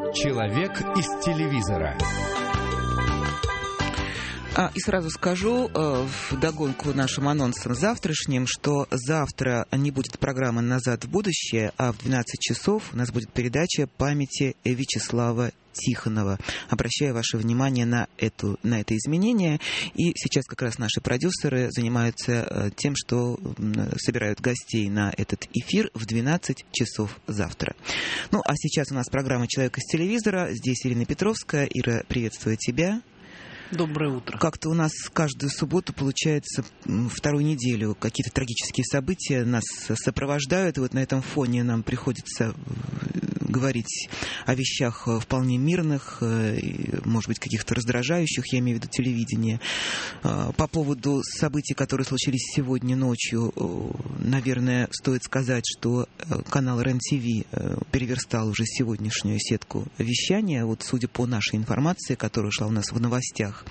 Человек из телевизора. И сразу скажу вдогонку нашим анонсам завтрашним, что завтра не будет программы «Назад в будущее», а в 12 часов у нас будет передача памяти Вячеслава Тихонова. Обращаю ваше внимание на это изменение. И сейчас как раз наши продюсеры занимаются тем, что собирают гостей на этот эфир в 12 часов завтра. Ну, а сейчас у нас программа «Человек из телевизора». Здесь Ирина Петровская. Ира, приветствую тебя. Доброе утро. Как-то у нас каждую субботу, получается, вторую неделю какие-то трагические события нас сопровождают. И вот на этом фоне нам приходится говорить о вещах вполне мирных, может быть, каких-то раздражающих, я имею в виду телевидение. По поводу событий, которые случились сегодня ночью, наверное, стоит сказать, что канал РЕН-ТВ переверстал уже сегодняшнюю сетку вещания. Вот, судя по нашей информации, которая шла у нас в новостях,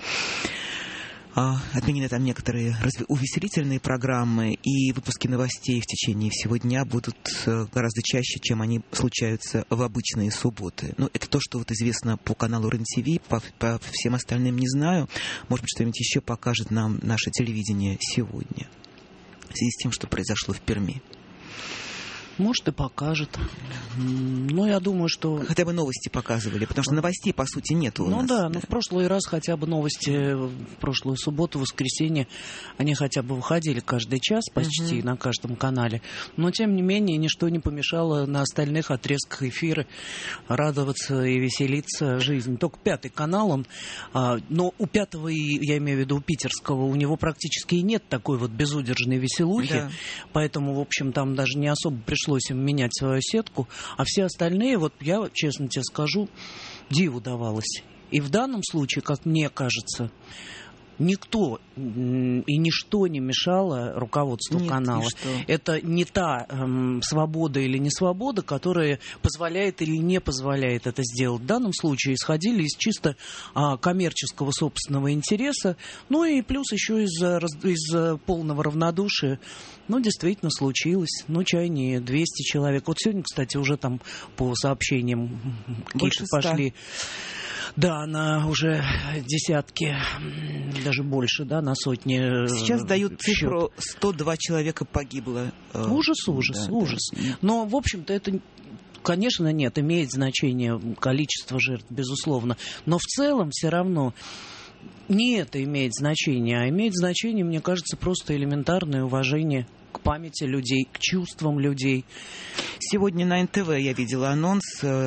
отменены там некоторые увеселительные программы, и выпуски новостей в течение всего дня будут гораздо чаще, чем они случаются в обычные субботы. Ну, это то, что вот известно по каналу РЕН-ТВ, по всем остальным не знаю. Может быть, что-нибудь еще покажет нам наше телевидение сегодня в связи с тем, что произошло в Перми. Может, и покажет. Но я думаю, что... Хотя бы новости показывали, потому что новостей, по сути, нет у нас. Ну да, но в прошлый раз хотя бы новости, в прошлую субботу, воскресенье, они хотя бы выходили каждый час почти на каждом канале. Но, тем не менее, ничто не помешало на остальных отрезках эфира радоваться и веселиться жизни. Только Пятый канал, он... Но у Пятого, я имею в виду у питерского, у него практически и нет такой вот безудержной веселухи. Да. Поэтому, в общем, там даже не особо пришлось им менять свою сетку, а все остальные, вот я честно тебе скажу, диву давалось. И в данном случае, как мне кажется, никто и ничто не мешало руководству канала. Это не та свобода или не свобода, которая позволяет или не позволяет это сделать. В данном случае исходили из чисто коммерческого собственного интереса, ну и плюс еще из полного равнодушия. Ну, действительно случилось. Ну, чай не 200 человек. Вот сегодня, кстати, уже там по сообщениям какие-то пошли. Да, на уже десятки, даже больше, да, на сотни. Сейчас дают цифру 102 человека погибло. Ужас. Да. Но, в общем-то, это... Конечно, нет, имеет значение количество жертв, безусловно. Но в целом все равно не это имеет значение, а имеет значение, мне кажется, просто элементарное уважение к памяти людей, к чувствам людей. Сегодня на НТВ я видела анонс,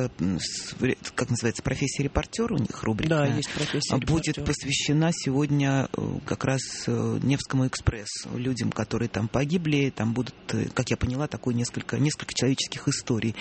как называется, профессия репортера, у них рубрика. Да, есть профессия репортера. Будет посвящена сегодня как раз Невскому экспрессу, людям, которые там погибли. Там будут, как я поняла, такое несколько человеческих историй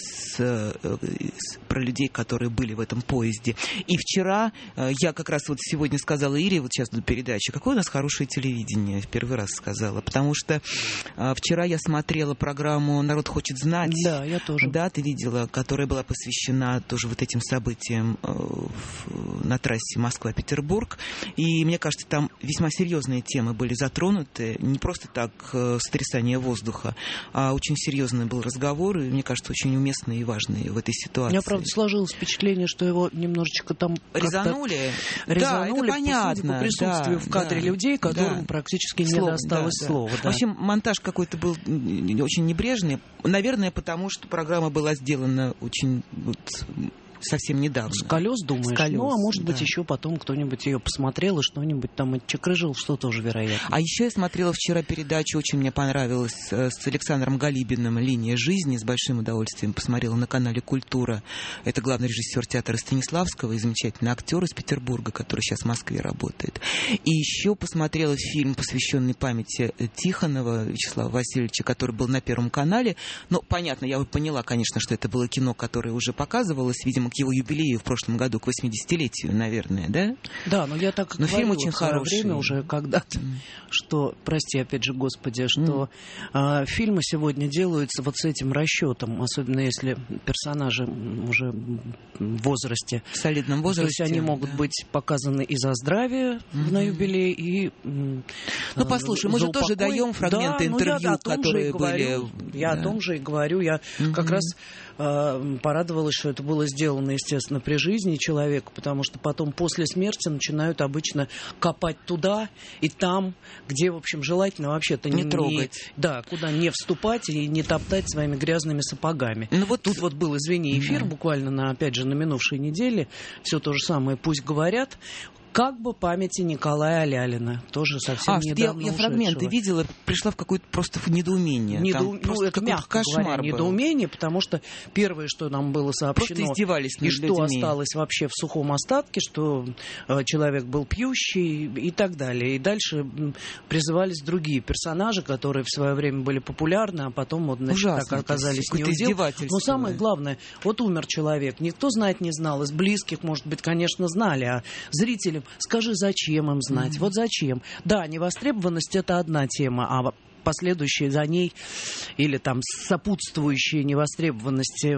про людей, которые были в этом поезде. И вчера я как раз вот сегодня сказала Ире, вот сейчас до передачи, какое у нас хорошее телевидение, в первый раз сказала, потому что вчера я смотрела программу «Народ хочет знать». Да, я тоже. Да, ты видела, которая была посвящена тоже вот этим событиям на трассе Москва-Петербург. И мне кажется, там весьма серьезные темы были затронуты. Не просто так сотрясание воздуха, а очень серьезный был разговор. И мне кажется, очень уместный и важный в этой ситуации. У меня, правда, сложилось впечатление, что его немножечко там... Резанули? Да, это понятно. По присутствию в кадре людей, которым практически не досталось слова. В общем, монтаж какой-то был очень небрежный. Наверное, потому что программа была сделана очень совсем недавно. С колес, думаешь? Ну, а может быть, еще потом кто-нибудь ее посмотрел и что-нибудь там отчекрыжил, что тоже вероятно. А еще я смотрела вчера передачу, очень мне понравилась, с Александром Галибиным «Линия жизни». С большим удовольствием посмотрела на канале «Культура». Это главный режиссер театра Станиславского и замечательный актер из Петербурга, который сейчас в Москве работает. И еще посмотрела фильм, посвященный памяти Тихонова Вячеслава Васильевича, который был на Первом канале. Ну, понятно, я поняла, конечно, что это было кино, которое уже показывалось, видимо, к его юбилею в прошлом году, к 80-летию, наверное, да? Да, но я так и говорила фильм очень в свое хороший. время уже когда-то, что, прости, опять же, Господи, что фильмы сегодня делаются вот с этим расчетом, особенно если персонажи уже в возрасте. В солидном возрасте. То есть они могут быть показаны и за здравие на юбилей, и ну, послушай, мы же тоже даем фрагменты интервью, которые были... Я о том же и говорю. Я как раз порадовалась, что это было сделано ориентированы, естественно, при жизни человека, потому что потом после смерти начинают обычно копать туда и там, где, в общем, желательно вообще-то не трогать. Да, куда не вступать и не топтать своими грязными сапогами. Ну, вот... Тут вот был, извини, эфир буквально опять же, на минувшей неделе. Все то же самое «Пусть говорят». Как бы памяти Николая Лялина, тоже совсем недавно я фрагменты видела, пришла в какое-то просто недоумение. Это мягко говоря, недоумение, потому что первое, что нам было сообщено, просто издевались над и что людьми. Осталось вообще в сухом остатке, что человек был пьющий и так далее. И дальше призывались другие персонажи, которые в свое время были популярны, а потом вот, значит, так оказались не у дел. Но самое главное, вот умер человек, никто знать не знал, из близких, может быть, конечно, знали, а зрители скажи, зачем им знать? Вот зачем? Да, невостребованность — это одна тема, а последующие за ней или там сопутствующие невостребованности,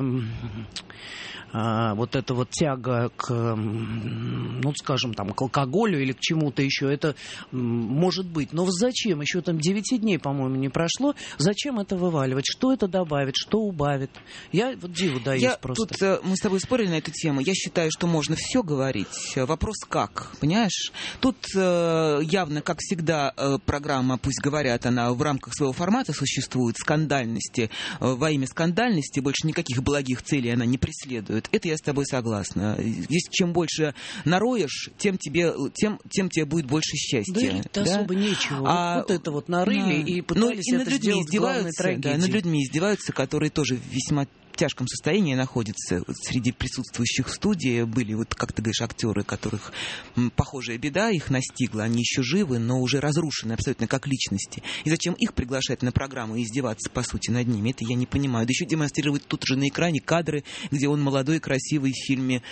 вот эта вот тяга к, ну, скажем, там, к алкоголю или к чему-то еще, это может быть. Но зачем? Еще там 9 дней, по-моему, не прошло. Зачем это вываливать? Что это добавит? Что убавит? Я вот диву даюсь просто. Тут мы с тобой спорили на эту тему. Я считаю, что можно все говорить. Вопрос как, понимаешь? Тут явно, как всегда, программа «Пусть говорят», она в рамках своего формата существует, скандальности. Во имя скандальности больше никаких благих целей она не преследует. Это я с тобой согласна. Здесь чем больше нароешь, тем тебе будет больше счастья. Да, особо нечего. Вот это вот нарыли и пытались это сделать главной трагедией. Да, над людьми издеваются, которые тоже весьма в тяжком состоянии находятся. Вот среди присутствующих в студии были, вот как ты говоришь, актеры, которых похожая беда их настигла. Они еще живы, но уже разрушены абсолютно как личности. И зачем их приглашать на программу и издеваться, по сути, над ними? Это я не понимаю. Да еще демонстрировать тут же на экране кадры, где он молодой, красивый, в фильме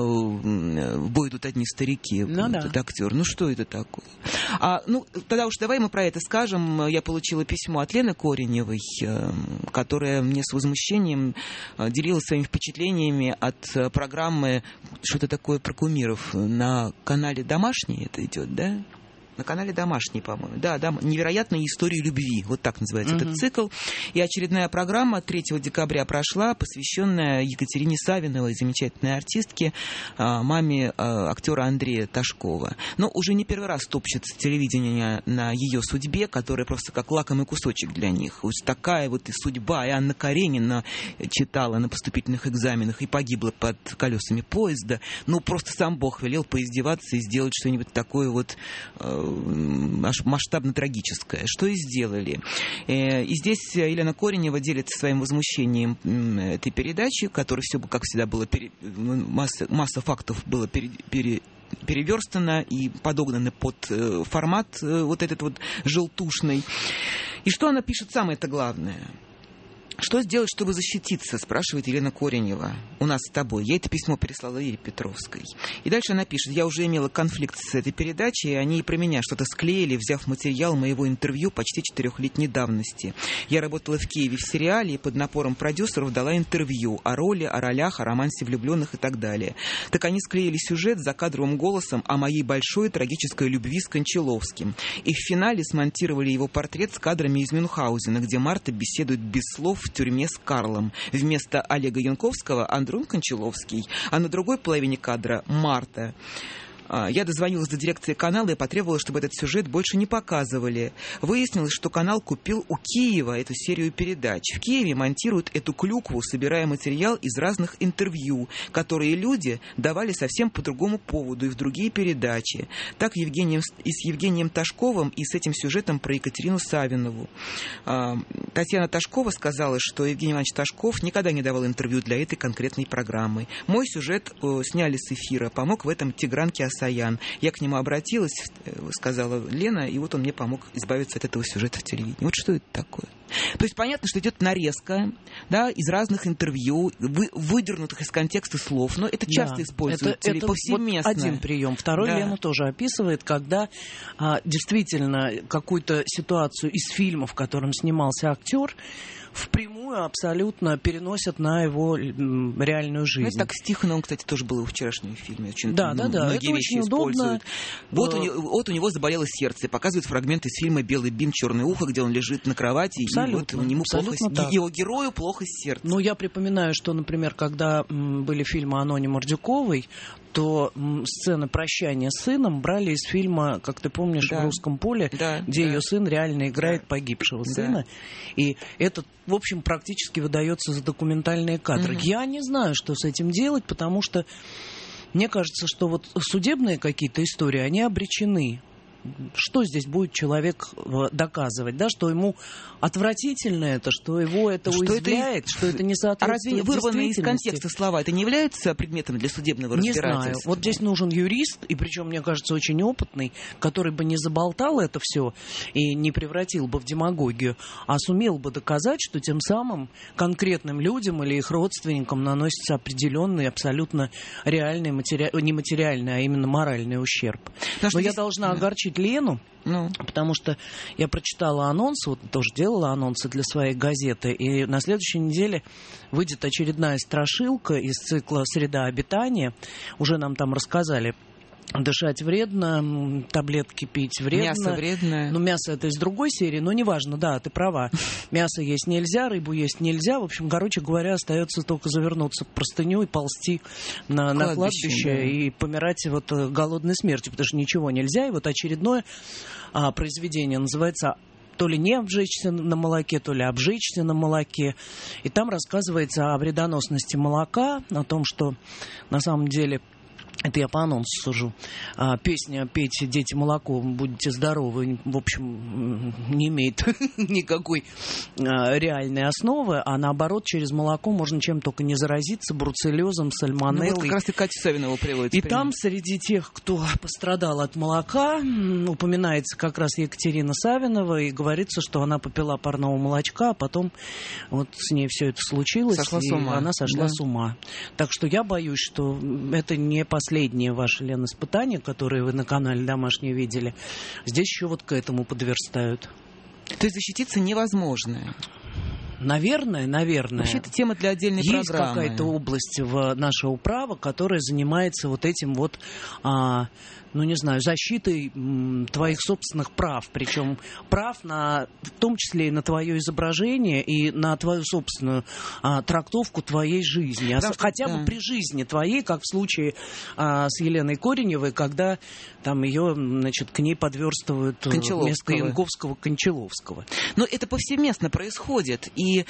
«В бой идут одни старики». Этот актер. Ну что это такое? Тогда уж давай мы про это скажем. Я получила письмо от Лены Кореневой, которая мне с возмущением делилась своими впечатлениями от программы «Что-то такое про кумиров» на канале «Домашний». Это идет, да? На канале «Домашний», по-моему. Да, «Невероятные истории любви». Вот так называется этот цикл. И очередная программа 3 декабря прошла, посвященная Екатерине Савиновой, замечательной артистке, маме актера Андрея Ташкова. Но уже не первый раз топчется телевидение на ее судьбе, которая просто как лакомый кусочек для них. Вот такая вот и судьба. И Анна Каренина читала на поступительных экзаменах и погибла под колесами поезда. Ну, просто сам Бог велел поиздеваться и сделать что-нибудь такое вот масштабно трагическое. Что и сделали. И здесь Елена Коренева делится своим возмущением этой передачи, которая все, как всегда, было масса фактов было переверстана и подогнаны под формат вот этот вот желтушный. И что она пишет, самое-то главное? Что сделать, чтобы защититься, спрашивает Елена Коренева. У нас с тобой. Я это письмо переслала Ире Петровской. И дальше она пишет: я уже имела конфликт с этой передачей, и они и про меня что-то склеили, взяв материал моего интервью почти 4-летней давности. Я работала в Киеве в сериале и под напором продюсеров дала интервью о роли, о ролях, о романсе влюбленных и так далее. Так они склеили сюжет за кадровым голосом о моей большой трагической любви с Кончаловским. И в финале смонтировали его портрет с кадрами из Мюнхгаузена, где Марта беседует без слов в тюрьме с Карлом. Вместо Олега Янковского Андрон Кончаловский, а на другой половине кадра Марта. Я дозвонилась до дирекции канала и потребовала, чтобы этот сюжет больше не показывали. Выяснилось, что канал купил у Киева эту серию передач. В Киеве монтируют эту клюкву, собирая материал из разных интервью, которые люди давали совсем по другому поводу и в другие передачи. Так и с Евгением Ташковым, и с этим сюжетом про Екатерину Савинову. Татьяна Ташкова сказала, что Евгений Иванович Ташков никогда не давал интервью для этой конкретной программы. Мой сюжет сняли с эфира, помог в этом Тигран Кеосаян. Я к нему обратилась, сказала Лена, и вот он мне помог избавиться от этого сюжета в телевидении. Вот что это такое? То есть понятно, что идет нарезка, да, из разных интервью, выдернутых из контекста слов, но это часто используется это повсеместно. Вот один прием. Второй Лена тоже описывает, когда действительно какую-то ситуацию из фильма, в котором снимался актер, впрямую абсолютно переносят на его реальную жизнь. Это так с Тихоновым, кстати, тоже было в вчерашнем фильме. Очень, да. Многие это вещи очень используют. удобно. Вот у него заболело сердце. Показывают фрагмент из фильма «Белый бим, черное ухо», где он лежит на кровати Абсолютно. ему Абсолютно плохо, его герою плохо с сердцем. Ну, я припоминаю, что, например, когда были фильмы Анони Мордюковой, то сцены прощания с сыном брали из фильма, как ты помнишь, «В русском поле», где ее сын реально играет погибшего сына. И это, в общем, практически выдается за документальные кадры. Я не знаю, что с этим делать, потому что мне кажется, что вот судебные какие-то истории, они обречены. Что здесь будет человек доказывать, да, что ему отвратительно это, что его это уязвляет, что это не соответствует разве вырванные из действительности? контекста слова это не являются предметом для судебного разбирательства? Не знаю. Вот здесь нужен юрист, и причем, мне кажется, очень опытный, который бы не заболтал это все и не превратил бы в демагогию, а сумел бы доказать, что тем самым конкретным людям или их родственникам наносится определенный, абсолютно реальный, не материальный, а именно моральный ущерб. Но я должна огорчить Лену, потому что я прочитала анонс, вот тоже делала анонсы для своей газеты, и на следующей неделе выйдет очередная страшилка из цикла «Среда обитания». Уже нам там рассказали. Дышать вредно, таблетки пить вредно. Мясо вредное. Ну, мясо это из другой серии, но неважно, да, ты права. Мясо есть нельзя, рыбу есть нельзя. В общем, короче говоря, остается только завернуться в простыню и ползти на кладбище и помирать вот голодной смертью, потому что ничего нельзя. И вот очередное произведение называется то ли не обжечься на молоке, то ли обжечься на молоке. И там рассказывается о вредоносности молока, о том, что на самом деле... Это я по анонсу сужу. Песня «Пейте, дети, молоко, будете здоровы», в общем, не имеет никакой реальной основы, а наоборот, через молоко можно чем только не заразиться, бруцеллезом, сальмонеллой. Ну, вот как раз и Катю Савинову приводит. И там среди тех, кто пострадал от молока, упоминается как раз Екатерина Савинова, и говорится, что она попила парного молочка, а потом вот с ней все это случилось, и она сошла с ума. Так что я боюсь, что это не последнее ваше, Лен, испытание, которое вы на канале «Домашнее» видели. Здесь еще вот к этому подверстают. То есть защититься невозможно? Наверное. Вообще, это тема для отдельной программы. Есть какая-то область нашего права, которая занимается вот этим вот, защитой твоих собственных прав. Причем прав в том числе и на твое изображение, и на твою собственную трактовку твоей жизни. Хотя бы при жизни твоей, как в случае с Еленой Кореневой, когда там ее, к ней подверстывают вместо Янковского Кончаловского. Но это повсеместно происходит. И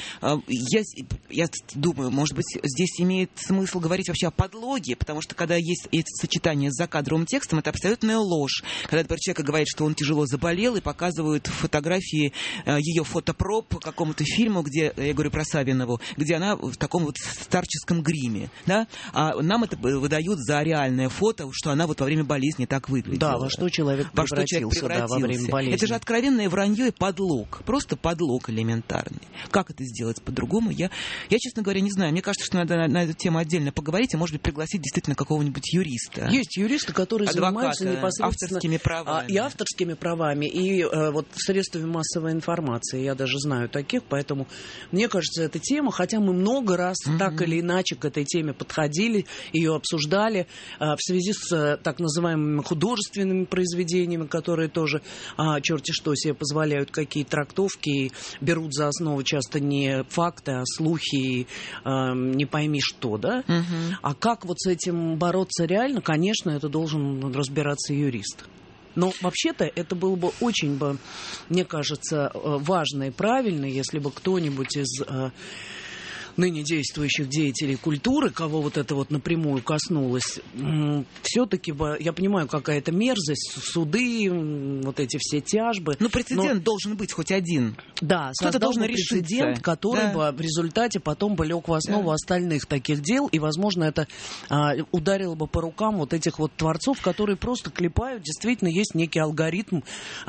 я думаю, может быть, здесь имеет смысл говорить вообще о подлоге, потому что когда есть это сочетание с закадровым текстом, это абсолютная ложь. Когда, например, человек говорит, что он тяжело заболел, и показывают фотографии ее фотопроб по какому-то фильму, где, я говорю про Савинову, где она в таком вот старческом гриме. Да? А нам это выдают за реальное фото, что она вот во время болезни так выглядела. Да, во что человек превратился. Да, во время болезни. Это же откровенное вранье и подлог. Просто подлог элементарный. Как это сделать по-другому? Я, честно говоря, не знаю. Мне кажется, что надо на эту тему отдельно поговорить, и, может быть, пригласить действительно какого-нибудь юриста. Есть юристы, которые занимаются непосредственно авторскими правами, и вот средствами массовой информации. Я даже знаю таких, поэтому мне кажется, эта тема, хотя мы много раз так или иначе к этой теме подходили, ее обсуждали в связи с так называемыми художественными произведениями, которые тоже черти что себе позволяют, какие трактовки, и берут за основу часто не факты, а слухи, не пойми что, да? А как вот с этим бороться реально, конечно, это должен разбираться юрист. Но вообще-то это было бы очень, мне кажется, важно и правильно, если бы кто-нибудь из ныне действующих деятелей культуры, кого вот это вот напрямую коснулось, все-таки, я понимаю, какая-то мерзость, суды, вот эти все тяжбы. Но прецедент должен быть хоть один. Да, кто-то должен прецедент, который бы в результате потом бы лег в основу остальных таких дел, и, возможно, это ударило бы по рукам вот этих вот творцов, которые просто клепают. Действительно, есть некий алгоритм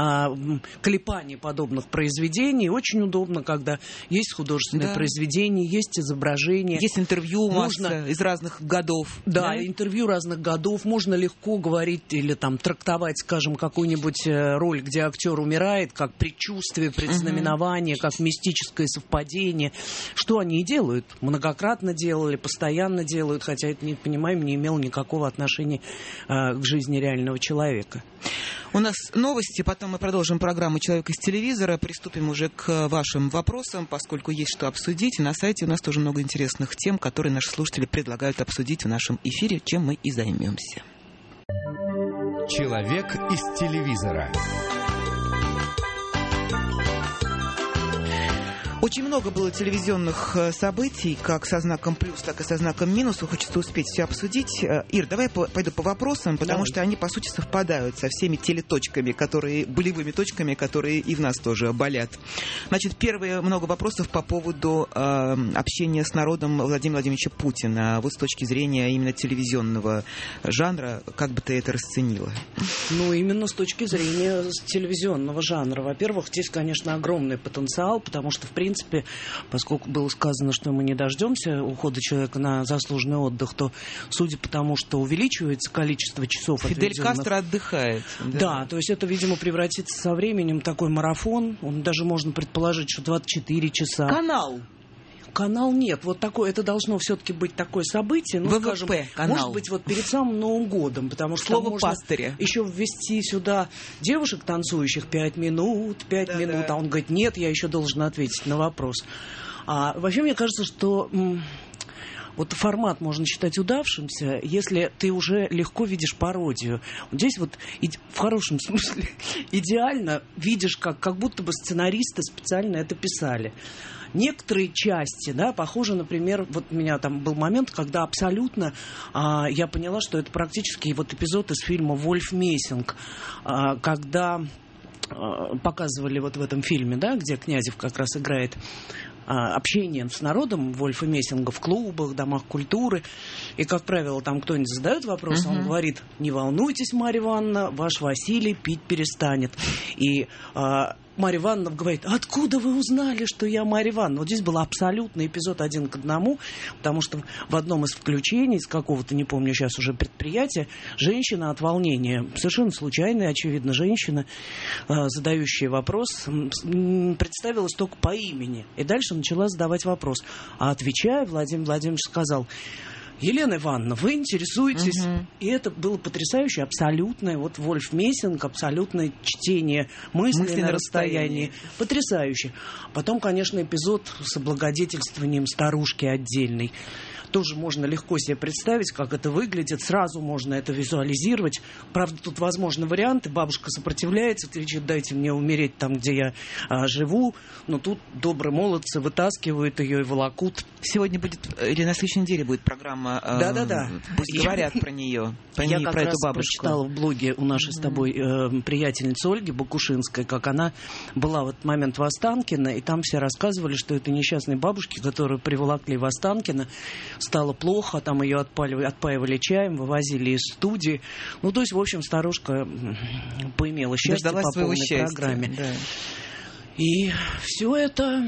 клепания подобных произведений. Очень удобно, когда есть художественное произведение, есть изображения. Есть интервью масса из разных годов. Да, интервью разных годов. Можно легко говорить или там трактовать, скажем, какую-нибудь роль, где актер умирает, как предчувствие, предзнаменование, как мистическое совпадение. Что они и делают. Многократно делали, постоянно делают, хотя это, не понимаем, не имело никакого отношения к жизни реального человека. У нас новости, потом мы продолжим программу «Человек из телевизора». Приступим уже к вашим вопросам, поскольку есть что обсудить. И на сайте у нас тоже много интересных тем, которые наши слушатели предлагают обсудить в нашем эфире, чем мы и займемся. «Человек из телевизора». Очень много было телевизионных событий, как со знаком плюс, так и со знаком минус. Хочется успеть все обсудить. Ир, давай пойду по вопросам, потому что они, по сути, совпадают со всеми телеточками, болевыми точками, которые и в нас тоже болят. Значит, первые много вопросов по поводу общения с народом Владимира Владимировича Путина. Вот с точки зрения именно телевизионного жанра, как бы ты это расценила? Ну, именно с точки зрения телевизионного жанра. Во-первых, здесь, конечно, огромный потенциал, потому что, в принципе, поскольку было сказано, что мы не дождемся ухода человека на заслуженный отдых, то, судя по тому, что увеличивается количество часов Фидель Кастро отдыхает. Да, то есть это, видимо, превратится со временем в такой марафон. Он даже можно предположить, что 24 часа. Канал нет. Вот такое, это должно все-таки быть такое событие. Ну, ВВП, скажем, канал. может быть, вот перед самым Новым годом, потому что слово можно пастыря. Еще ввести сюда девушек, танцующих 5 минут, а он говорит, нет, я еще должен ответить на вопрос. Вообще, мне кажется, что вот формат можно считать удавшимся, если ты уже легко видишь пародию. Вот здесь вот в хорошем смысле идеально видишь, как будто бы сценаристы специально это писали. Некоторые части, да, похожи, например, вот у меня там был момент, когда абсолютно я поняла, что это практически вот эпизод из фильма «Вольф Мессинг», когда показывали вот в этом фильме, да, где Князев как раз играет общение с народом Вольфа Мессинга в клубах, домах культуры. И, как правило, там кто-нибудь задает вопрос, он говорит, не волнуйтесь, Марья Ивановна, ваш Василий пить перестанет. И Марья Ивановна говорит, откуда вы узнали, что я Марья Ивановна? Вот здесь был абсолютный эпизод 1 к 1, потому что в одном из включений, из какого-то, не помню сейчас уже предприятия, женщина от волнения, совершенно случайная, очевидно, женщина, задающая вопрос, представилась только по имени. И дальше начала задавать вопрос. А отвечая, Владимир Владимирович сказал, Елена Ивановна, вы интересуетесь. И это было потрясающе, абсолютное, вот Вольф Мессинг, абсолютное чтение мыслей на расстоянии. Потрясающе. Потом, конечно, эпизод с облагодетельствованием старушки отдельной. Тоже можно легко себе представить, как это выглядит. Сразу можно это визуализировать. Правда, тут возможны варианты. Бабушка сопротивляется, кричит, дайте мне умереть там, где я живу. Но тут добрые молодцы вытаскивают ее и волокут. Сегодня будет, или на следующей неделе будет программа Да-да-да. Пусть говорят про нее, про как эту раз бабушку. прочитала в блоге у нашей с тобой приятельницы Ольги Бакушинской, как она была в этот момент в Останкино, и там все рассказывали, что это несчастной бабушке, которую приволокли в Останкино, стало плохо, там ее отпаивали чаем, вывозили из студии. Ну, то есть, в общем, старушка поимела счастье по полной программе. Да. И все это...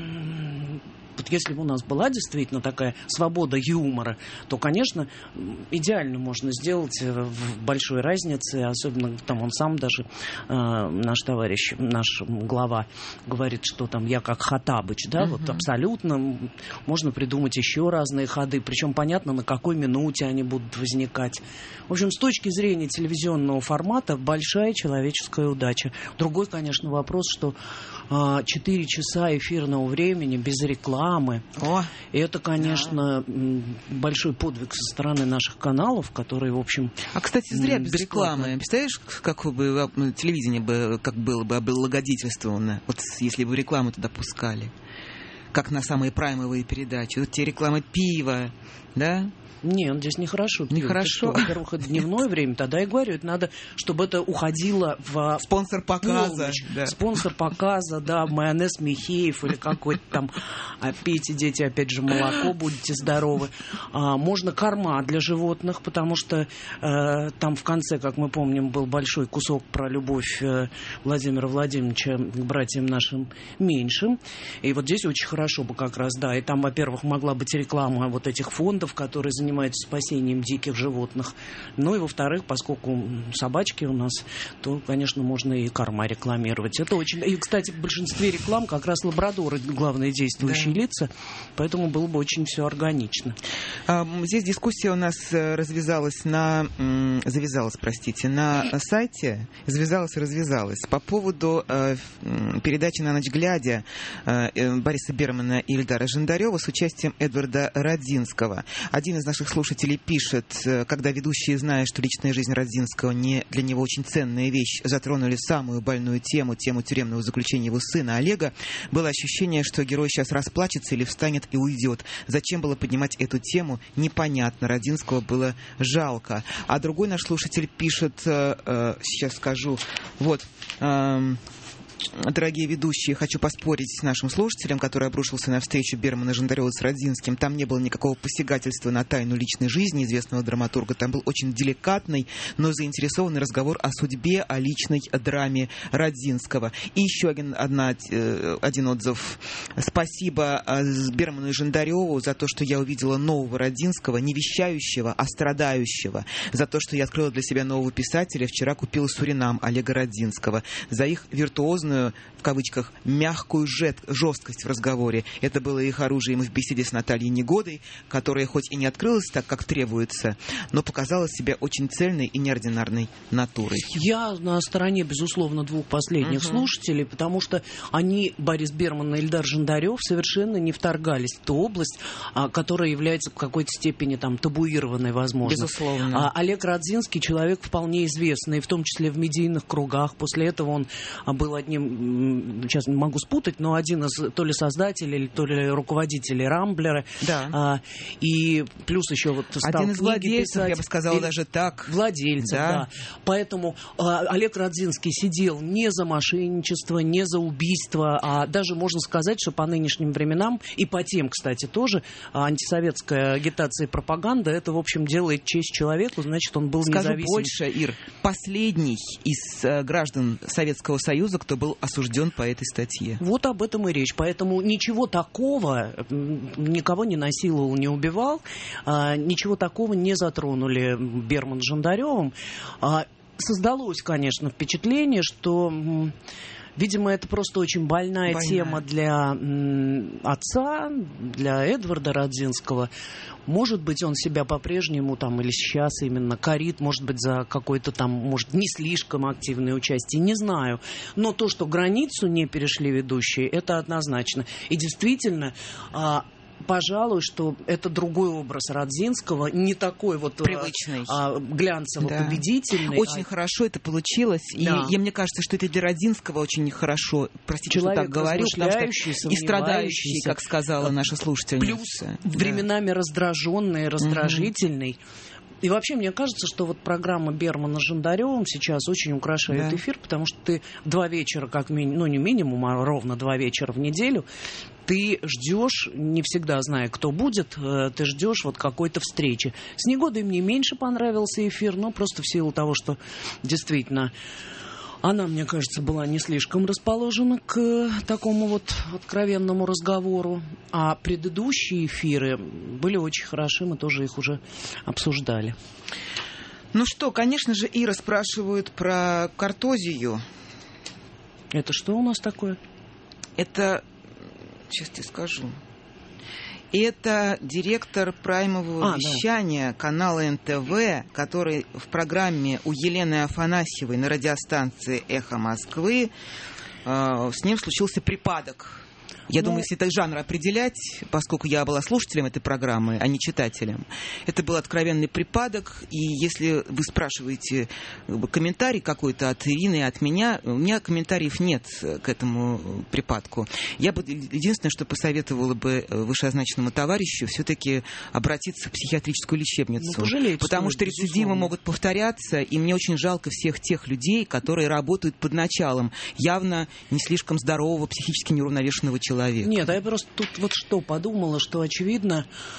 Вот если бы у нас была действительно такая свобода юмора, то, конечно, идеально можно сделать в большой разнице, особенно там он сам даже, наш товарищ, наш глава, говорит, что там я как Хоттабыч, да, вот абсолютно можно придумать еще разные ходы, причем понятно, на какой минуте они будут возникать. В общем, с точки зрения телевизионного формата, большая человеческая удача. Другой, конечно, вопрос, что 4 часа эфирного времени без рекламы. И это, конечно, большой подвиг со стороны наших каналов, которые, в общем... А, кстати, зря без рекламы. Представляешь, как бы телевидение как было бы облагодетельствовано, вот если бы рекламу туда пускали? Как на самые праймовые передачи. Вот те рекламы пива, да? Нет, здесь нехорошо. Нехорошо. Во-первых, это дневное время, тогда я говорю, это надо, чтобы это уходило в... Спонсор показа. Да. Спонсор показа, да, майонез Михеев или какой-то там. Пейте, дети, опять же, молоко, будете здоровы. Можно корма для животных, потому что там в конце, как мы помним, был большой кусок про любовь Владимира Владимировича к братьям нашим меньшим. И вот здесь очень хорошо хорошо бы как раз, да. И там, во-первых, могла быть реклама вот этих фондов, которые занимаются спасением диких животных. Ну и, во-вторых, поскольку собачки у нас, то, конечно, можно и корма рекламировать. Это очень... И, кстати, в большинстве реклам как раз лабрадоры главные действующие лица, поэтому было бы очень все органично. Здесь дискуссия у нас завязалась на сайте, завязалась и развязалась по поводу передачи «На ночь глядя» Бориса Бермана и Ильдара Жандарева с участием Эдварда Радзинского. Один из наших слушателей пишет: когда ведущие, зная, что личная жизнь Радзинского не для него очень ценная вещь, затронули самую больную тему тюремного заключения его сына Олега, было ощущение, что герой сейчас расплачется или встанет и уйдет. Зачем было поднимать эту тему, непонятно. Радзинского было жалко. А другой наш слушатель пишет, сейчас скажу, вот... Дорогие ведущие, хочу поспорить с нашим слушателем, который обрушился на встречу Бермана Жандарева с Радзинским. Там не было никакого посягательства на тайну личной жизни известного драматурга. Там был очень деликатный, но заинтересованный разговор о судьбе, о личной драме Радзинского. И еще один отзыв. Спасибо Берману и Жандареву за то, что я увидела нового Радзинского, не вещающего, а страдающего. За то, что я открыла для себя нового писателя. Вчера купила «Суринам» Олега Радзинского. За их виртуозную, в кавычках, мягкую жесткость в разговоре. Это было их оружием и в беседе с Натальей Негодой, которая хоть и не открылась так, как требуется, но показала себя очень цельной и неординарной натурой. Я на стороне, безусловно, двух последних слушателей, потому что они, Борис Берман и Ильдар Жандарев, совершенно не вторгались в ту область, которая является в какой-то степени там табуированной, возможно. Безусловно. Олег Радзинский человек вполне известный, в том числе в медийных кругах. После этого он был одним, сейчас не могу спутать, но один из то ли создателей, то ли руководителей Рамблера. Да. И плюс еще вот стал один из владельцев, писать, я бы сказала, даже так. Владельцев, да. Поэтому Олег Радзинский сидел не за мошенничество, не за убийство, а даже можно сказать, что по нынешним временам, и по тем, кстати, тоже, антисоветская агитация и пропаганда, это, в общем, делает честь человеку, значит, он был независим. Скажу больше, Ир, последний из граждан Советского Союза, кто был осужден по этой статье. Вот об этом и речь. Поэтому ничего такого, никого не насиловал, не убивал, ничего такого не затронули Берман с Жандаревым. Создалось, конечно, впечатление, что... Видимо, это просто очень больная тема для отца, для Эдварда Радзинского. Может быть, он себя по-прежнему там или сейчас именно корит, может быть, за какое-то там, может, не слишком активное участие, не знаю. Но то, что границу не перешли ведущие, это однозначно. И действительно... Пожалуй, что это другой образ Радзинского, не такой вот привычный, глянцево-победительный. Очень хорошо это получилось. Да. И мне кажется, что это для Радзинского очень хорошо, простите, человек, что так говорю, потому что и страдающий, как сказала наша слушательница. Плюс временами раздраженный, раздражительный. И вообще, мне кажется, что вот программа Бермана с Жандаревым сейчас очень украшает эфир, потому что ты 2 вечера, как минимум, ну не минимум, а ровно 2 вечера в неделю, ты ждешь, не всегда зная, кто будет, ты ждешь вот какой-то встречи. С Негодой мне меньше понравился эфир, но просто в силу того, что действительно... Она, мне кажется, была не слишком расположена к такому вот откровенному разговору. А предыдущие эфиры были очень хороши, мы тоже их уже обсуждали. Ну что, конечно же, Ира спрашивают про Картозию. Это что у нас такое? Это, сейчас тебе скажу... Это директор праймового вещания канала НТВ, который в программе у Елены Афанасьевой на радиостанции «Эхо Москвы» с ним случился припадок. Я думаю, если так жанр определять, поскольку я была слушателем этой программы, а не читателем, это был откровенный припадок. И если вы спрашиваете комментарий какой-то от Ирины и от меня, у меня комментариев нет к этому припадку. Я бы единственное, что посоветовала бы вышеозначенному товарищу, все-таки обратиться в психиатрическую лечебницу. Потому что рецидивы могут повторяться, и мне очень жалко всех тех людей, которые работают под началом явно не слишком здорового, психически неуравновешенного человека. Нет, а я просто тут вот что подумала, что, очевидно,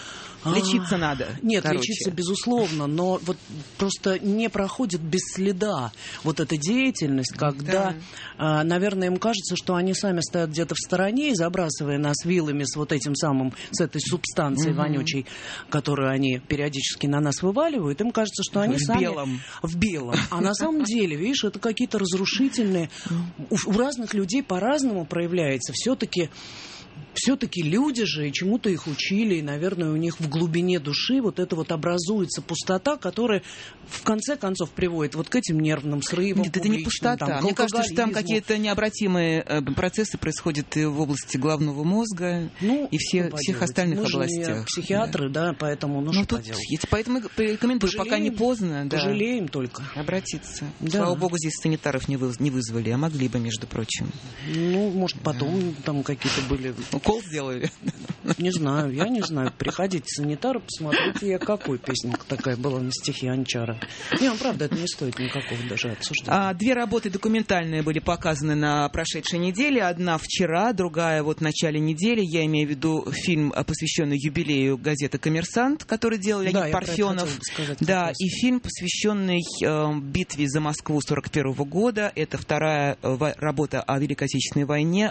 Лечиться надо. Нет, лечиться безусловно, но вот просто не проходит без следа вот эта деятельность, когда, наверное, им кажется, что они сами стоят где-то в стороне, и забрасывая нас вилами с вот этим самым, с этой субстанцией вонючей, которую они периодически на нас вываливают, им кажется, что они сами в белом. А на самом деле, видишь, это какие-то разрушительные... У разных людей по-разному проявляется. Все-таки люди же, и чему-то их учили, и, наверное, у них в глубине души вот это вот образуется пустота, которая в конце концов приводит вот к этим нервным срывам. Нет, это не пустота. Мне кажется, что там какие-то необратимые процессы происходят и в области головного мозга, и всех остальных областях. Мы психиатры, да, поэтому что поделать. Поэтому рекомендую, пока не поздно. Пожалеем только. Обратиться. Да. Слава богу, здесь санитаров не вызвали, а могли бы, между прочим. Может, потом там какие-то были... Укол сделали? Не знаю, я не знаю. Приходите, санитары, посмотрите, какой песенка такая была на стихи Анчара. Правда, это не стоит никакого даже обсуждения. 2 работы документальные были показаны на прошедшей неделе. Одна вчера, другая в начале недели. Я имею в виду фильм, посвященный юбилею газеты «Коммерсант», который делал Леонид Парфенов. Да, и фильм, посвященный битве за Москву 1941 года. Это вторая работа о Великой Отечественной войне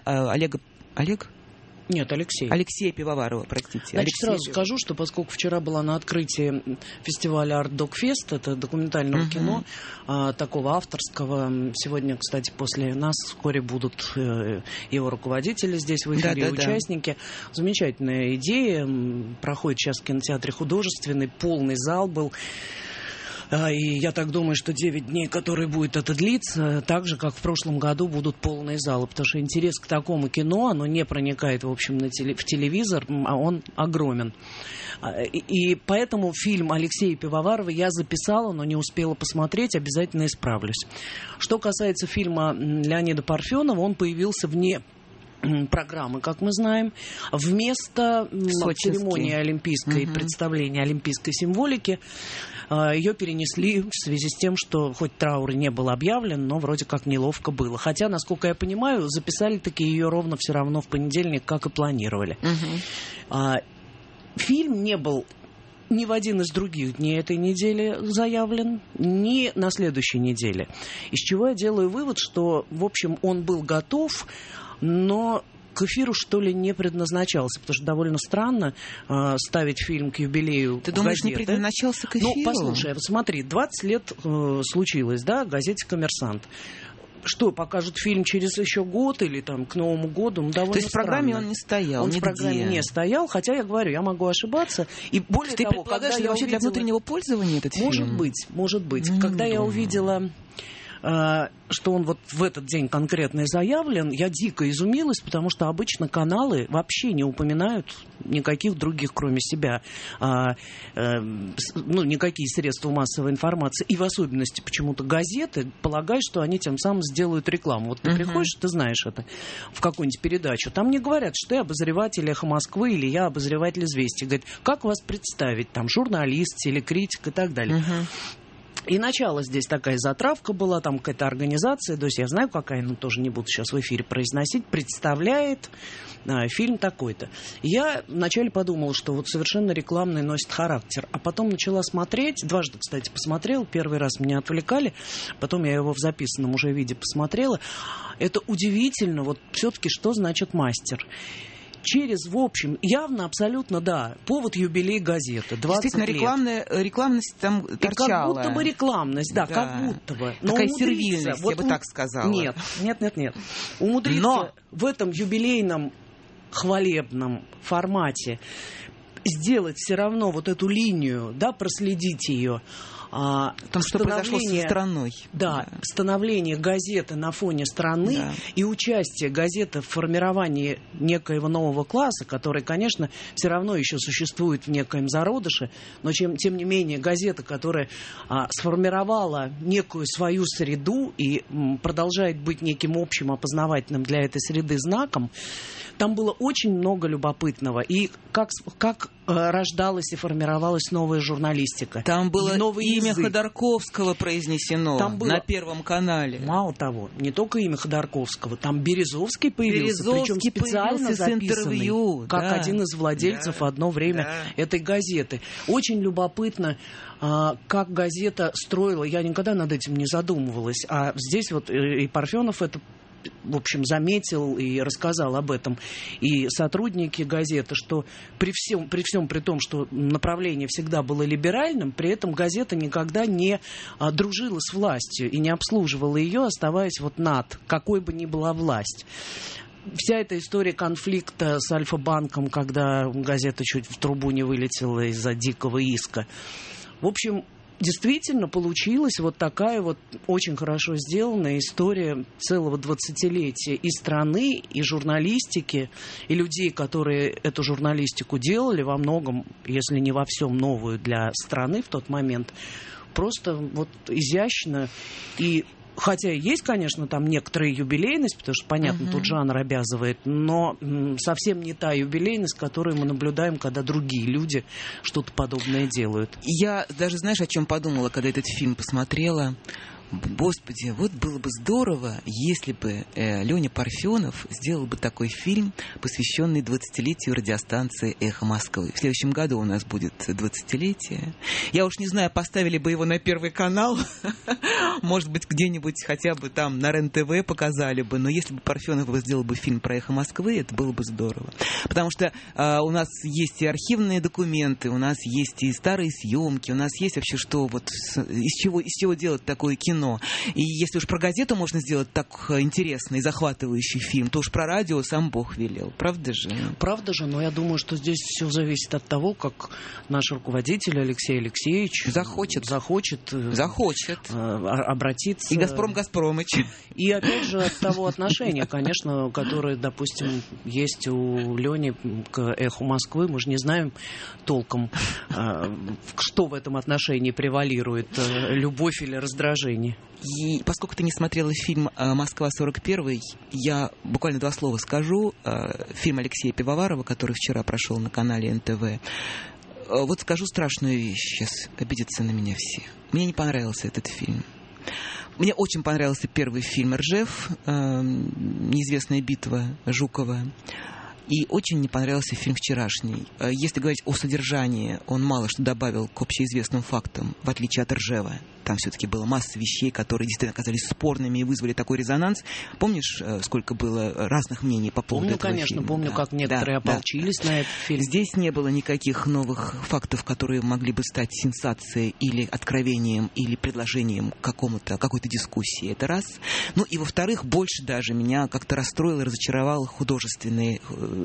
Алексея Пивоварова, простите. Значит, сразу скажу, что поскольку вчера была на открытии фестиваля Art Dog Fest, это документального кино, такого авторского. Сегодня, кстати, после нас вскоре будут его руководители здесь в эфире, участники. Замечательная идея. Проходит сейчас в кинотеатре Художественный, полный зал был. И я так думаю, что 9 дней, которые будет это длиться, так же, как в прошлом году, будут полные залы. Потому что интерес к такому кино, оно не проникает, в общем, в телевизор, а он огромен. И поэтому фильм Алексея Пивоварова я записала, но не успела посмотреть, обязательно исправлюсь. Что касается фильма Леонида Парфенова, он появился вне программы, как мы знаем, вместо церемонии олимпийской, представления олимпийской символики. Ее перенесли в связи с тем, что хоть траур и не был объявлен, но вроде как неловко было. Хотя, насколько я понимаю, записали-таки ее ровно все равно в понедельник, как и планировали. Фильм не был ни в один из других дней этой недели заявлен, ни на следующей неделе. Из чего я делаю вывод, что, в общем, он был готов, но к эфиру, что ли, не предназначался, потому что довольно странно ставить фильм к юбилею. Ты думаешь, газеты. Не предназначался к эфиру? Послушай, вот смотри, 20 лет случилось, да, газете «Коммерсант». Что, покажут фильм через еще год или там к Новому году? Довольно То есть в программе странно. Он не стоял? Он нигде. в программе не стоял, хотя я говорю, я могу ошибаться. И более Ты того, предполагаешь, когда что вообще для внутреннего пользования этот фильм? Может быть. Когда я увидела, что он вот в этот день конкретно заявлен, я дико изумилась, потому что обычно каналы вообще не упоминают никаких других, кроме себя, никакие средства массовой информации. И в особенности почему-то газеты полагают, что они тем самым сделают рекламу. Вот ты приходишь, ты знаешь это, в какую-нибудь передачу. Там не говорят, что ты обозреватель «Эхо Москвы» или я обозреватель «Известий». Говорят, как вас представить? Там журналист, телекритик и так далее. И начало здесь такая затравка была, там какая-то организация, то есть я знаю, какая, но тоже не буду сейчас в эфире произносить, представляет фильм такой-то. Я вначале подумала, что вот совершенно рекламный носит характер, а потом начала смотреть, дважды, кстати, посмотрела, первый раз меня отвлекали, потом я его в записанном уже виде посмотрела. Это удивительно, вот все-таки что значит мастер? Через, в общем, явно, абсолютно, да, повод юбилей газеты, 20 Действительно, лет. рекламность там торчала. Как будто бы рекламность, да. Как будто бы. Но такая сервильность, я бы так сказала. Нет. Умудриться в этом юбилейном хвалебном формате сделать все равно вот эту линию, да, проследить ее. Там что произошло со страной. Да, становление газеты на фоне страны и участие газеты в формировании некоего нового класса, который, конечно, все равно еще существует в некоем зародыше, но тем не менее газета, которая сформировала некую свою среду и продолжает быть неким общим опознавательным для этой среды знаком, там было очень много любопытного. И как рождалась и формировалась новая журналистика. Там было новый имя язык. Ходорковского произнесено Там было... на Первом канале. Мало того, не только имя Ходорковского, там Березовский появился, причем специально с записанный, интервью, как да, один из владельцев одно время этой газеты. Очень любопытно, как газета строила, я никогда над этим не задумывалась, а здесь вот и Парфенов это, в общем, заметил и рассказал об этом. И сотрудники газеты, что при всем при том, что направление всегда было либеральным, при этом газета никогда не дружила с властью и не обслуживала ее, оставаясь вот над какой бы ни была власть. Вся эта история конфликта с Альфа-банком, когда газета чуть в трубу не вылетела из-за дикого иска. В общем, действительно получилась вот такая вот очень хорошо сделанная история целого 20-летия и страны, и журналистики, и людей, которые эту журналистику делали во многом, если не во всем, новую для страны в тот момент. Просто вот изящно. И хотя есть, конечно, там некоторая юбилейность, потому что, понятно, тут жанр обязывает, но совсем не та юбилейность, которую мы наблюдаем, когда другие люди что-то подобное делают. Я даже, знаешь, о чем подумала, когда этот фильм посмотрела? Господи, вот было бы здорово, если бы Леня Парфенов сделал бы такой фильм, посвященный 20-летию радиостанции «Эхо Москвы». В следующем году у нас будет 20-летие. Я уж не знаю, поставили бы его на Первый канал, может быть, где-нибудь хотя бы там на РЕН-ТВ показали бы, но если бы Парфенов сделал бы фильм про «Эхо Москвы», это было бы здорово. Потому что у нас есть и архивные документы, у нас есть и старые съемки, у нас есть вообще что, вот из чего делать такое кино. И если уж про газету можно сделать так интересный и захватывающий фильм, то уж про радио сам Бог велел. Правда же? Правда же, но я думаю, что здесь все зависит от того, как наш руководитель Алексей Алексеевич захочет обратиться. И Газпром Газпромыч. И опять же от того отношения, конечно, которое, допустим, есть у Лени к «Эху Москвы». Мы же не знаем толком, что в этом отношении превалирует, любовь или раздражение. И поскольку ты не смотрела фильм «Москва-41», я буквально 2 слова скажу. Фильм Алексея Пивоварова, который вчера прошел на канале НТВ. Вот скажу страшную вещь, сейчас обидятся на меня все. Мне не понравился этот фильм. Мне очень понравился первый фильм «Ржев», «Неизвестная битва» Жукова. И очень не понравился фильм вчерашний. Если говорить о содержании, он мало что добавил к общеизвестным фактам, в отличие от «Ржева». Там все-таки была масса вещей, которые действительно оказались спорными и вызвали такой резонанс. Помнишь, сколько было разных мнений по поводу этого конечно, фильма? помню, как некоторые ополчились на этот фильм. Здесь не было никаких новых фактов, которые могли бы стать сенсацией или откровением, или предложением какой-то дискуссии. Это раз. Ну и во-вторых, больше даже меня как-то расстроила и разочаровала художественная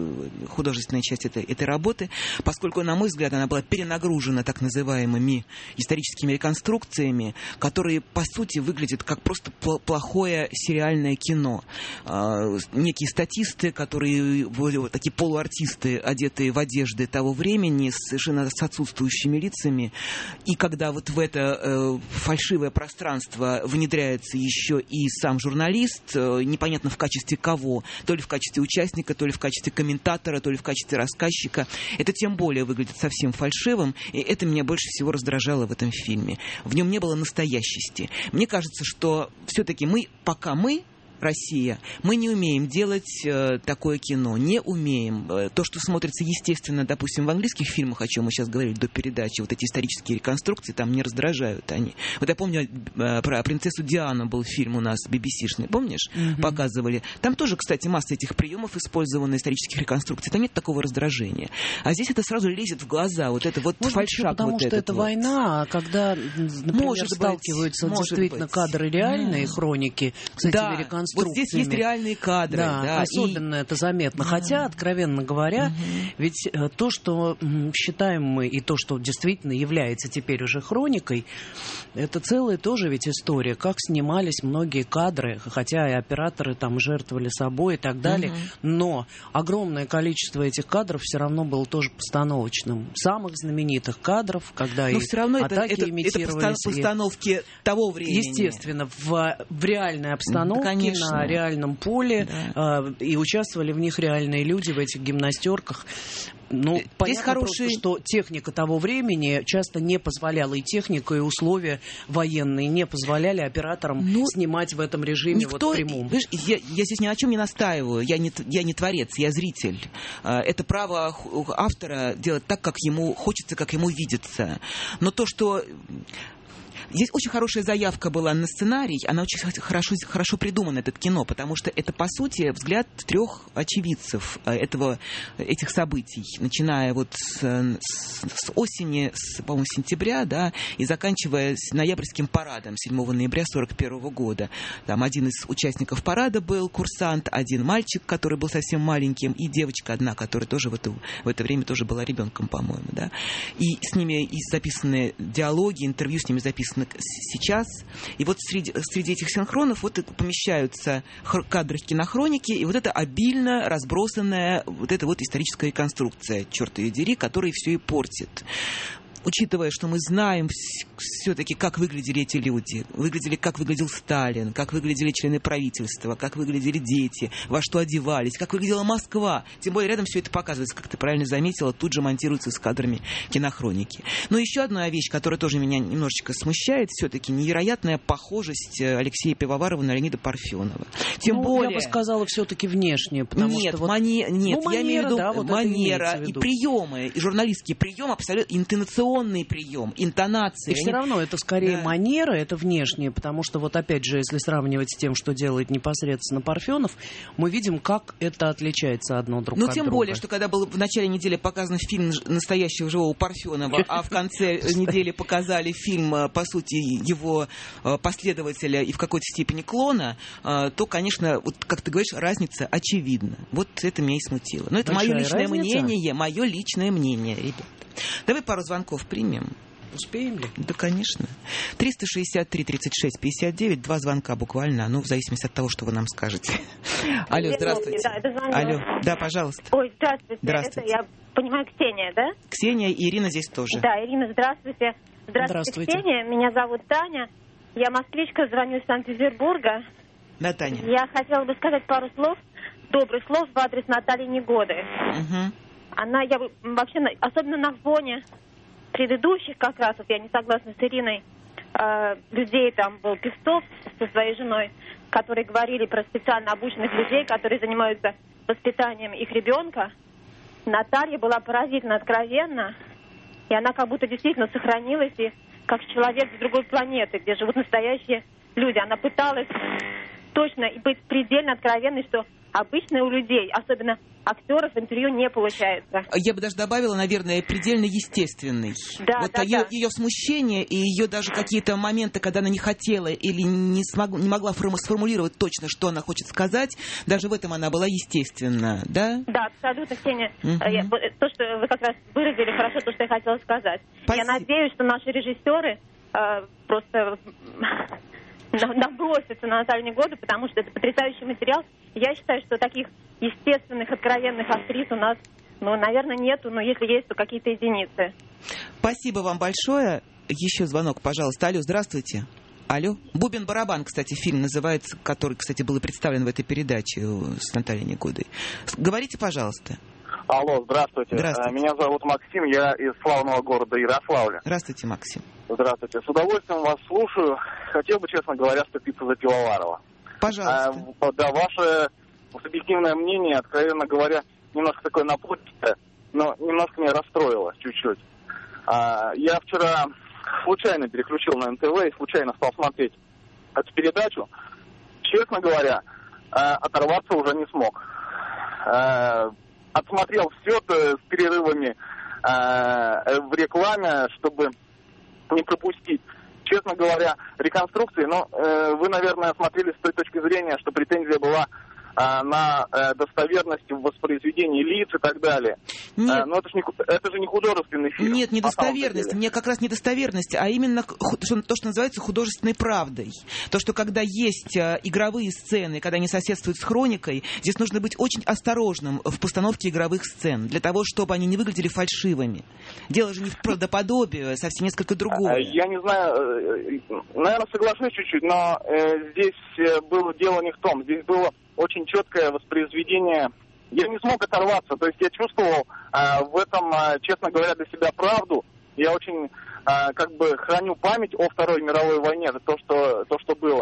часть этой работы, поскольку, на мой взгляд, она была перенагружена так называемыми историческими реконструкциями, которые, по сути, выглядят как просто плохое сериальное кино. Некие статисты, которые такие полуартисты, одетые в одежды того времени, совершенно с отсутствующими лицами, и когда вот в это фальшивое пространство внедряется еще и сам журналист, непонятно в качестве кого, то ли в качестве участника, то ли в качестве комментатора, то ли в качестве рассказчика, это тем более выглядит совсем фальшивым, и это меня больше всего раздражало в этом фильме. В нем не было настоящести. Мне кажется, что все-таки пока мы, Россия, мы не умеем делать такое кино, не умеем. То, что смотрится естественно, допустим, в английских фильмах, о чем мы сейчас говорили до передачи, вот эти исторические реконструкции, там не раздражают они. Вот я помню, про принцессу Диану был фильм у нас BBC-шный, помнишь? Показывали. Там тоже, кстати, масса этих приемов использована, исторических реконструкций. Там нет такого раздражения. А здесь это сразу лезет в глаза, вот это вот фальшак. Потому что это война, когда, например, сталкиваются действительно кадры реальные, хроники с этими реконструкциями. Вот здесь есть реальные кадры. Да, особенно это заметно. Хотя, откровенно говоря, ведь то, что считаем мы, и то, что действительно является теперь уже хроникой, это целая тоже ведь история. Как снимались многие кадры, хотя и операторы там жертвовали собой и так далее, но огромное количество этих кадров все равно было тоже постановочным. Самых знаменитых кадров, когда и атаки имитировались. Это постановки того времени. Естественно, в реальной обстановке, на реальном поле, и участвовали в них реальные люди в этих гимнастерках. Ну, понятно хорошие... просто, что техника того времени часто не позволяла, и техника, и условия военные не позволяли операторам снимать в этом режиме никто, прямом. Видишь, я здесь ни о чем не настаиваю, я не творец, я зритель. Это право автора делать так, как ему хочется, как ему видится. Но то, что... Здесь очень хорошая заявка была на сценарий, она очень хорошо придумана, это кино, потому что это, по сути, взгляд 3 очевидцев этих событий, начиная вот с осени, по-моему, сентября, да, и заканчивая ноябрьским парадом 7 ноября 1941 года. Там один из участников парада был курсант, один мальчик, который был совсем маленьким, и девочка одна, которая тоже в это время тоже была ребенком, по-моему, да. И с ними записаны диалоги, интервью с ними записаны сейчас. И вот среди этих синхронов вот помещаются кадры кинохроники, и вот это обильно разбросанная вот эта вот историческая реконструкция, черт ее дери, которая все и портит. Учитывая, что мы знаем все-таки, как выглядели эти люди, как выглядел Сталин, как выглядели члены правительства, как выглядели дети, во что одевались, как выглядела Москва. Тем более рядом все это показывается, как ты правильно заметила, тут же монтируется с кадрами кинохроники. Но еще одна вещь, которая тоже меня немножечко смущает, все-таки невероятная похожесть Алексея Пивоварова на Леонида Парфенова. Тем более... Я бы сказала, все-таки внешне, потому нет, что... я имею в виду да, вот манера и приемы, и журналистский прием, абсолютно интонационный прием, интонации. И все равно это скорее манера, это внешнее, потому что вот опять же, если сравнивать с тем, что делает непосредственно Парфенов, мы видим, как это отличается одно друг от друга. Ну, тем более, что когда был в начале недели показан фильм настоящего живого Парфенова, а в конце недели показали фильм, по сути, его последователя и в какой-то степени клона, то, конечно, вот, как ты говоришь, разница очевидна. Вот это меня и смутило. Но это мое личное мнение, ребята. Давай пару звонков примем. Успеем ли? Да, конечно. 363-36-59, 2 звонка буквально, в зависимости от того, что вы нам скажете. Алло, здравствуйте. Да, это звонок. Алло, да, пожалуйста. Ой, здравствуйте. Здравствуйте. Это, я понимаю, Ксения, да? Ксения и Ирина здесь тоже. Да, Ирина, здравствуйте. Здравствуйте, Ксения. Меня зовут Таня. Я москвичка, звоню из Санкт-Петербурга. Да, Таня. Я хотела бы сказать пару слов, добрых слов в адрес Натальи Негоды. Угу. Я вообще, особенно на фоне предыдущих, как раз, вот я не согласна с Ириной, людей, там был Певцов со своей женой, которые говорили про специально обученных людей, которые занимаются воспитанием их ребенка. Наталья была поразительно откровенна, и она как будто действительно сохранилась, и как человек с другой планеты, где живут настоящие люди. Она пыталась точно и быть предельно откровенной, что обычно у людей, особенно актеров, интервью не получается. Я бы даже добавила, наверное, предельно естественный. Да, вот да, ее смущение и ее даже какие-то моменты, когда она не хотела или не могла сформулировать точно, что она хочет сказать, даже в этом она была естественна, да? Да, абсолютно, Ксения. То, что вы как раз выразили хорошо, то, что я хотела сказать. Спасибо. Я надеюсь, что наши режиссеры просто набросятся на Наталью Негоду, потому что это потрясающий материал. Я считаю, что таких естественных, откровенных актрис у нас, наверное, нету, но если есть, то какие-то единицы. Спасибо вам большое. Еще звонок, пожалуйста. Алло, здравствуйте. Алло. «Бубен-барабан», кстати, фильм называется, который, кстати, был и представлен в этой передаче с Натальей Негодой. Говорите, пожалуйста. Алло, здравствуйте. Здравствуйте. Меня зовут Максим, я из славного города Ярославля. Здравствуйте, Максим. Здравствуйте. С удовольствием вас слушаю. Хотел бы, честно говоря, вступиться за Пивоварова. Пожалуйста. Да, ваше субъективное мнение, откровенно говоря, немножко такое напутствие, но немножко меня расстроило чуть-чуть. Я вчера случайно переключил на НТВ и случайно стал смотреть эту передачу. Честно говоря, оторваться уже не смог. Отсмотрел все это с перерывами в рекламе, чтобы не пропустить. Честно говоря, реконструкции, вы, наверное, смотрели с той точки зрения, что претензия была на достоверность в воспроизведении лиц и так далее. Нет. Но это же не художественный фильм. Нет, недостоверность. Мне как раз недостоверность, а именно то, что называется художественной правдой. То, что когда есть игровые сцены, когда они соседствуют с хроникой, здесь нужно быть очень осторожным в постановке игровых сцен, для того, чтобы они не выглядели фальшивыми. Дело же не в правдоподобии, совсем несколько другое. Я не знаю, наверное, соглашусь чуть-чуть, но здесь было дело не в том. Здесь было очень четкое воспроизведение я не смог оторваться. То есть я чувствовал в этом, честно говоря, для себя правду. Я очень как бы храню память о Второй мировой войне, это то, что было.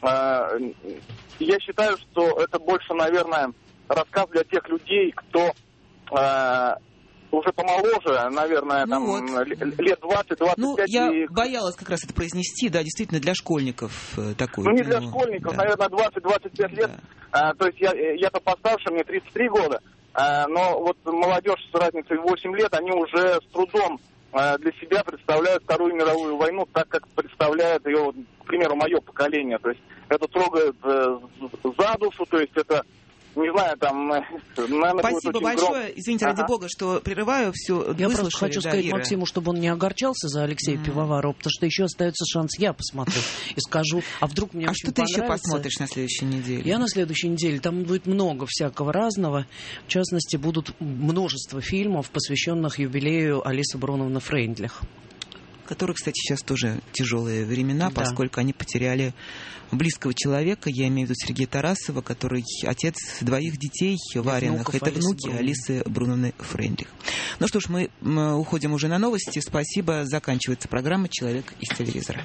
Я считаю, что это больше, наверное, рассказ для тех людей, кто уже помоложе, наверное, лет 20-25. Ну, я боялась как раз это произнести, да, действительно, для школьников такой. Ну, не для школьников, да. Наверное, 20-25 лет. Да. То есть я-то постарше, мне 33 года, но вот молодежь с разницей в 8 лет, они уже с трудом для себя представляют Вторую мировую войну так, как представляет ее, к примеру, мое поколение. То есть это трогает за душу, то есть это, не знаю, там, наверное, спасибо большое. Извините, ради бога, что прерываю все. Я просто хочу сказать Максиму, чтобы он не огорчался за Алексея Пивоварова, потому что еще остается шанс, я посмотрю и скажу, а вдруг мне очень понравится. А что ты еще посмотришь на следующей неделе? Я на следующей неделе, там будет много всякого разного. В частности, будут множество фильмов, посвященных юбилею Алисы Броновны Фрейндлих. Которые, кстати, сейчас тоже тяжелые времена, да. Поскольку они потеряли близкого человека, я имею в виду Сергея Тарасова, который отец 2 детей вареных. Это внуки Алисы Броновны Фрейндлих. Ну что ж, мы уходим уже на новости. Спасибо. Заканчивается программа «Человек из телевизора».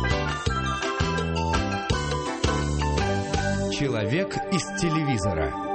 Человек из телевизора.